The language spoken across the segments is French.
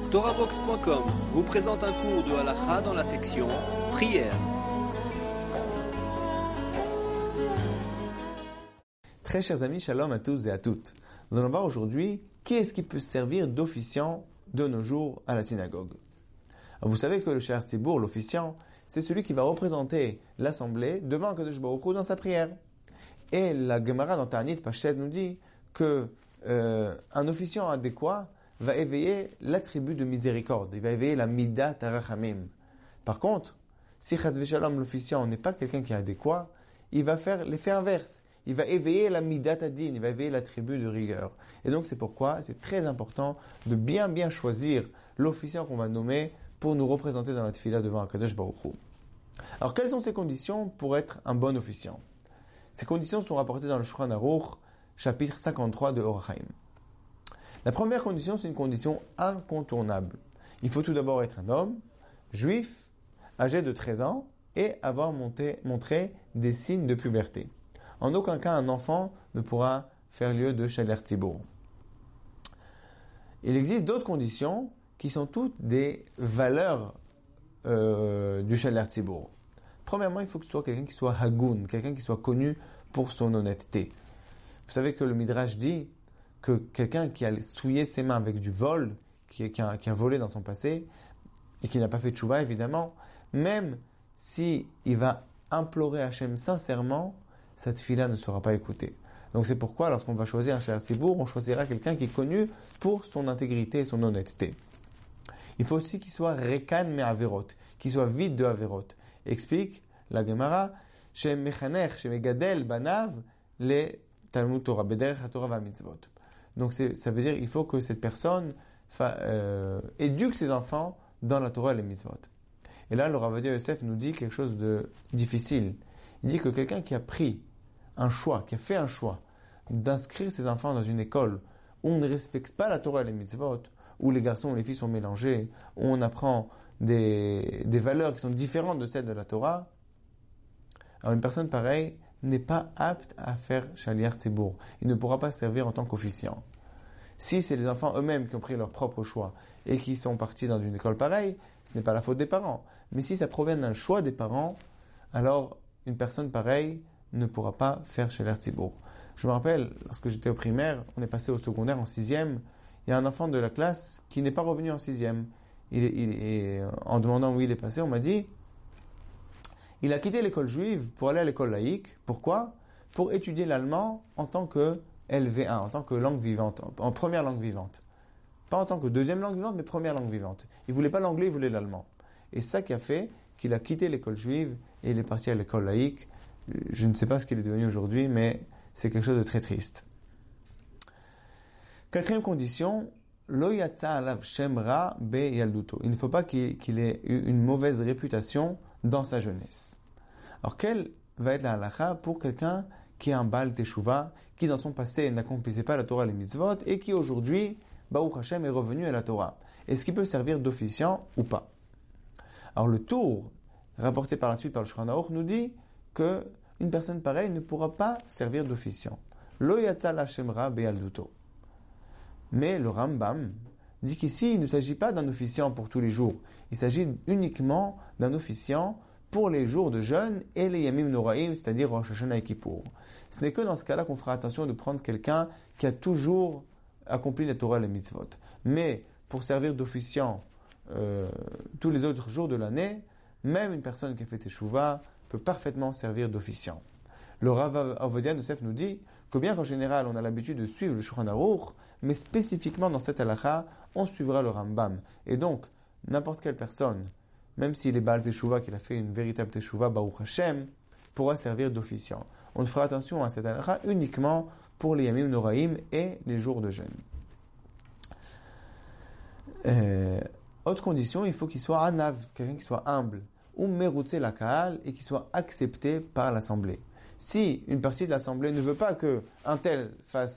TorahBox.com vous présente un cours de halakha dans la section prière. Très chers amis, shalom à tous et à toutes. Nous allons voir aujourd'hui qui est-ce qui peut servir d'officiant de nos jours à la synagogue. Alors vous savez que le Shaliach Tzibour, l'officiant, c'est celui qui va représenter l'assemblée devant Kadosh Baruch Hu dans sa prière. Et la Gemara dans Ta'anit Pachez nous dit que un officiant adéquat va éveiller l'attribut de miséricorde, il va éveiller la midat tarachamim. Par contre, si Chaz v'Shalom l'officiant n'est pas quelqu'un qui est adéquat, il va faire l'effet inverse. Il va éveiller la midat adin, il va éveiller l'attribut de rigueur. Et donc c'est pourquoi c'est très important de bien choisir l'officiant qu'on va nommer pour nous représenter dans la tefila devant Akadosh Baruch Hu. Alors quelles sont ces conditions pour être un bon officiant? Ces conditions sont rapportées dans le Shulchan Aruch, chapitre 53 de Orach Chaim. La première condition, c'est une condition incontournable. Il faut tout d'abord être un homme, juif, âgé de 13 ans, et avoir montré des signes de puberté. En aucun cas, un enfant ne pourra faire lieu de Shaliach Tzibour. Il existe d'autres conditions qui sont toutes des valeurs du Shaliach Tzibour. Premièrement, il faut que ce soit quelqu'un qui soit hagoun, quelqu'un qui soit connu pour son honnêteté. Vous savez que le Midrash dit que quelqu'un qui a souillé ses mains avec du vol, qui a volé dans son passé, et qui n'a pas fait de tchouva, évidemment, même si il va implorer Hachem sincèrement, cette fille-là ne sera pas écoutée. Donc c'est pourquoi, lorsqu'on va choisir un Shaliach Tzibour, on choisira quelqu'un qui est connu pour son intégrité et son honnêteté. Il faut aussi qu'il soit rekan me averot, qu'il soit vide de averot. Explique la Gemara, chez Mechanech, chez Megadel, Banav, les Talmud Torah, Bederech HaTorah va mitzvot. Donc ça veut dire qu'il faut que cette personne éduque ses enfants dans la Torah et les mitzvot. Et là, le Rav Ovadia Yosef nous dit quelque chose de difficile. Il dit que quelqu'un qui a pris un choix, qui a fait un choix d'inscrire ses enfants dans une école où on ne respecte pas la Torah et les mitzvot, où les garçons et les filles sont mélangés, où on apprend des valeurs qui sont différentes de celles de la Torah, alors une personne pareille n'est pas apte à faire Shaliach Tzibour. Il ne pourra pas servir en tant qu'officiant. Si c'est les enfants eux-mêmes qui ont pris leur propre choix et qui sont partis dans une école pareille, ce n'est pas la faute des parents. Mais si ça provient d'un choix des parents, alors une personne pareille ne pourra pas faire Shaliach Tzibour. Je me rappelle, lorsque j'étais au primaire, on est passé au secondaire en 6e, il y a un enfant de la classe qui n'est pas revenu en 6e. En demandant où il est passé, on m'a dit, il a quitté l'école juive pour aller à l'école laïque. Pourquoi? Pour étudier l'allemand en tant que LV1, en tant que langue vivante, en première langue vivante. Pas en tant que deuxième langue vivante, mais première langue vivante. Il voulait pas l'anglais, il voulait l'allemand. Et ça qui a fait qu'il a quitté l'école juive et il est parti à l'école laïque. Je ne sais pas ce qu'il est devenu aujourd'hui, mais c'est quelque chose de très triste. Quatrième condition, lo yatsa alav shem ra be yalduto. Il ne faut pas qu'il ait eu une mauvaise réputation dans sa jeunesse. Alors, quelle va être la halakha pour quelqu'un qui est un Baal Teshuvah, qui dans son passé n'accomplissait pas la Torah et les mitzvot, et qui aujourd'hui, Baruch Hashem, est revenu à la Torah? Est-ce qu'il peut servir d'officiant ou pas? Alors, le tour, rapporté par la suite par le Shulchan Aruch, nous dit que une personne pareille ne pourra pas servir d'officiant. Lo yatsa la shemra be yalduto. Mais le Rambam dit qu'ici, il ne s'agit pas d'un officiant pour tous les jours. Il s'agit uniquement d'un officiant pour les jours de jeûne et les Yamim Noraim, c'est-à-dire Rosh Hashanah et Kippour. Ce n'est que dans ce cas-là qu'on fera attention de prendre quelqu'un qui a toujours accompli la Torah et les mitzvot. Mais pour servir d'officiant tous les autres jours de l'année, même une personne qui a fait Teshuvah peut parfaitement servir d'officiant. Le Rav Ovadia Yosef nous dit que bien qu'en général on a l'habitude de suivre le Shulchan Aruch, mais spécifiquement dans cette halakha, on suivra le Rambam. Et donc, n'importe quelle personne, même s'il est Baal Teshuvah, qu'il a fait une véritable Teshuvah, Baruch Hashem, pourra servir d'officiant. On fera attention à cette halakha uniquement pour les Yamim Noraim et les jours de jeûne. Autre condition, il faut qu'il soit anav, quelqu'un qui soit humble, ou merutze la kahal, et qui soit accepté par l'assemblée. Si une partie de l'assemblée ne veut pas que un tel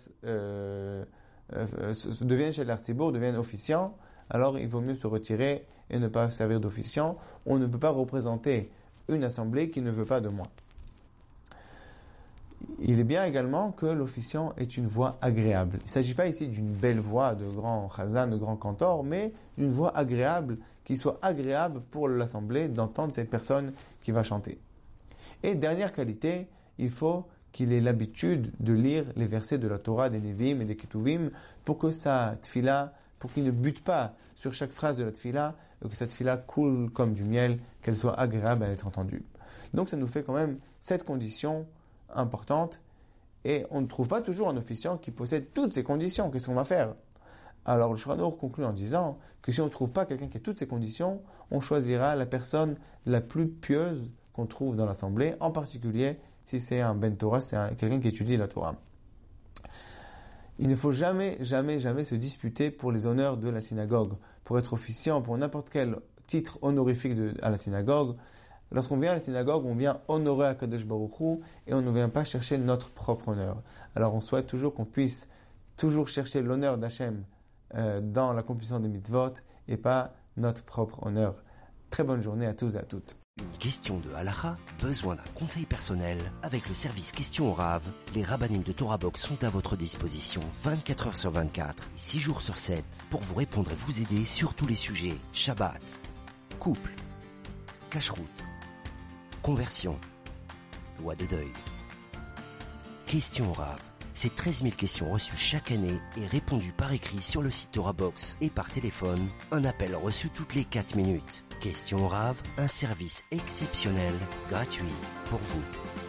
devienne Shaliach Tzibour, devienne officiant, alors il vaut mieux se retirer et ne pas servir d'officiant. On ne peut pas représenter une assemblée qui ne veut pas de moi. Il Il est bien également que l'officiant ait une voix agréable. Il ne s'agit pas ici d'une belle voix de grand chazan, de grand cantor, mais d'une voix agréable, qui soit agréable pour l'assemblée d'entendre cette personne qui va chanter. Et dernière qualité, il faut qu'il ait l'habitude de lire les versets de la Torah, des Nevi'im et des Ketuvim, pour que sa tfila, pour qu'il ne bute pas sur chaque phrase de la tfila, et que cette tfila coule comme du miel, qu'elle soit agréable à être entendue. Donc ça nous fait quand même 7 conditions importantes, et on ne trouve pas toujours un officiant qui possède toutes ces conditions. Qu'est-ce qu'on va faire? Alors le Shulchan Aruch conclut en disant que si on ne trouve pas quelqu'un qui a toutes ces conditions, on choisira la personne la plus pieuse qu'on trouve dans l'assemblée, en particulier si c'est un Ben Torah, c'est quelqu'un qui étudie la Torah. Il ne faut jamais se disputer pour les honneurs de la synagogue. Pour être officiant, pour n'importe quel titre honorifique à la synagogue, lorsqu'on vient à la synagogue, on vient honorer Akadosh Baruch Hu et on ne vient pas chercher notre propre honneur. Alors on souhaite toujours qu'on puisse toujours chercher l'honneur d'Hachem dans l'accomplissement des mitzvot et pas notre propre honneur. Très bonne journée à tous et à toutes. Une question de halakha, besoin d'un conseil personnel? Avec le service Question au Rav, les rabbinim de Torah Box sont à votre disposition 24 heures sur 24, 6 jours sur 7, pour vous répondre et vous aider sur tous les sujets. Shabbat, couple, cacheroute, conversion, loi de deuil. Question au Rav, c'est 13 000 questions reçues chaque année et répondues par écrit sur le site Torah Box et par téléphone, un appel reçu toutes les 4 minutes. Question au Rav, un service exceptionnel, gratuit, pour vous.